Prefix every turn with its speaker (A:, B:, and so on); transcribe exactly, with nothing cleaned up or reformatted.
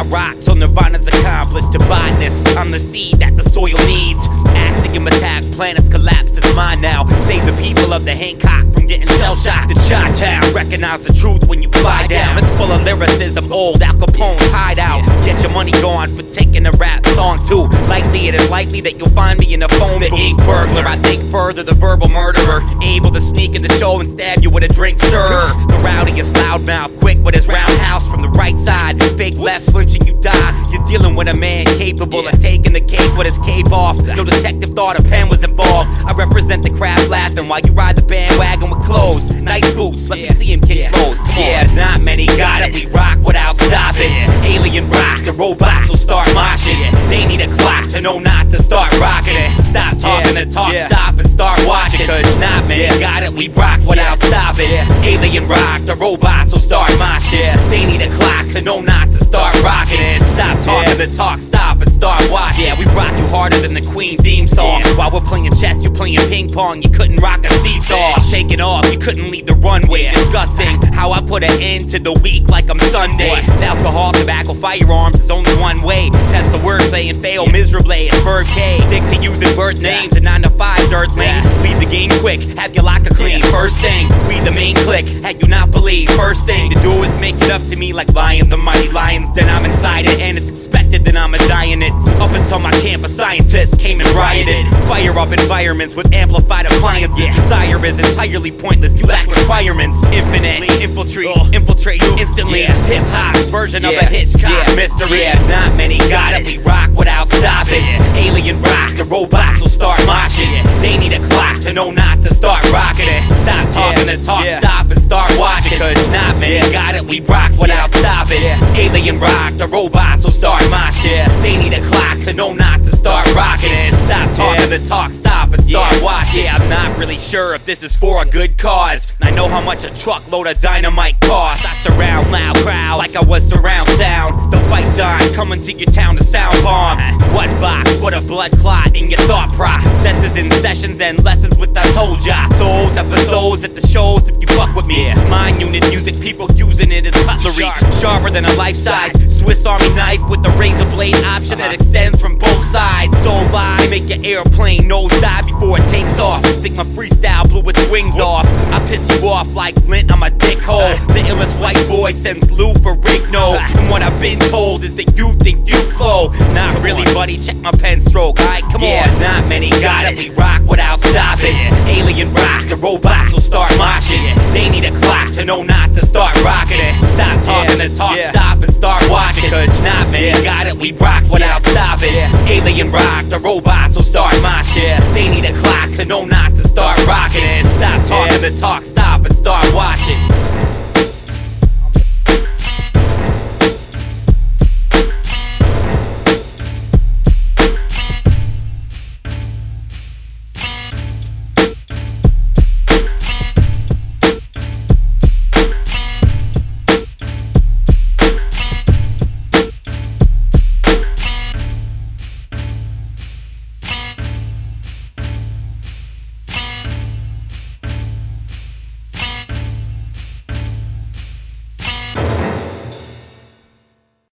A: rock till Nirvana's accomplished. A botanist, I'm the seed that the soil needs. Axiom attack, planets collapse, it's mine now. Save the people of the Hancock from getting shell-shocked in Chi-Town. Recognize the truth when you fly down. It's full of lyricism, old Al Capone's hideout. Get your money gone for taking a rap song too. Likely it is likely that you'll find me in a phone. The ink burglar, I think further, the verbal murderer. Able to sneak in the show and stab you with a drink stirrer. The rowdiest loudmouth, quick with his roundhouse from the right side. Fake left, flinching, you die. You're dealing with a man capable of taking the cake with his cape off. No detective thought a pen was involved. I represent the crowd laughing while you ride the bandwagon with clothes. Nice boots, let me see him kick clothes. Yeah, not many got it, we rock without stopping. Alien rock, the robots will start moshing. They need a clock to know not to start rocking it. Stop talking and talk, stop and start watching. Cause not many got it, we rock without stopping. Alien rock, the robots will start moshing. They need a clock to know not to start rocking it. Stop talking and talk, stop and start watching. Yeah, we rock you harder than the Queen theme song. While we're playing chess, you're playing ping pong. You couldn't rock a seesaw. Shake it off, you couldn't leave the runway. Disgusting how I put an end to the week like I'm Sunday. Alcohol, tobacco, firearms is only one way. Test the wordplay and fail miserably. It's Bird K. Stick to using birth names and nine to fives, earthlings. Leave the game quick, have your locker clean. First thing, we the main click. Had you not believe, first thing to do is make it up to me like lion, the mighty lions. Then I'm inside it and it's expected that I'm a die in it. Up until my campus scientists came and rioted. Fire up environments with amplified appliances. Desire is entirely pointless, you lack requirements. Infinite, infiltrate, infiltrate you instantly. Hip hop's version of a Hitchcock mystery. Not many got it, we rock without stopping. Alien rock, the robots will start moshing. They need a clock to know not to start rocking it. Stop talking and talk, stop and start watching. Cause not many got it, we rock without stopping. Alien rock, the robots will start moshing. They need a clock to know not to start rocking it. Stop talking and talk, stop and start watching. I'm not really sure if this is for a good cause. I know how much a truckload of dynamite costs. I surround loud crowds like I was surround sound. The fight's on, coming to your town to sound bomb. What box, put a blood clot in your thought processes in sessions and lessons with I told ya. Souls, episodes at the shows if you fuck with me. Mind unit music, people using it as cutlery. Sharper than a life-size Swiss Army knife with the razor blade option that extends from both sides. So live, make your airplane nose dive before it takes off. Think my freestyle blew its wings off. I piss you off like lint on my dick hole. The illest white boy sends Lou for Rigno. And what I've been told is that you think you flow. Not really, buddy, check my pen stroke. Alright, come on. Not many got it, we rock without stopping. Alien rock, the robots will start moshing. They need a clock to know not to start rocking it. Stop talking and talk, stop and start watching. Cause not many got it, we rock without stopping. Alien rock, the robots will start moshing. They need a clock to know not to start rocking it. Stop talking and talk, stop and start watching.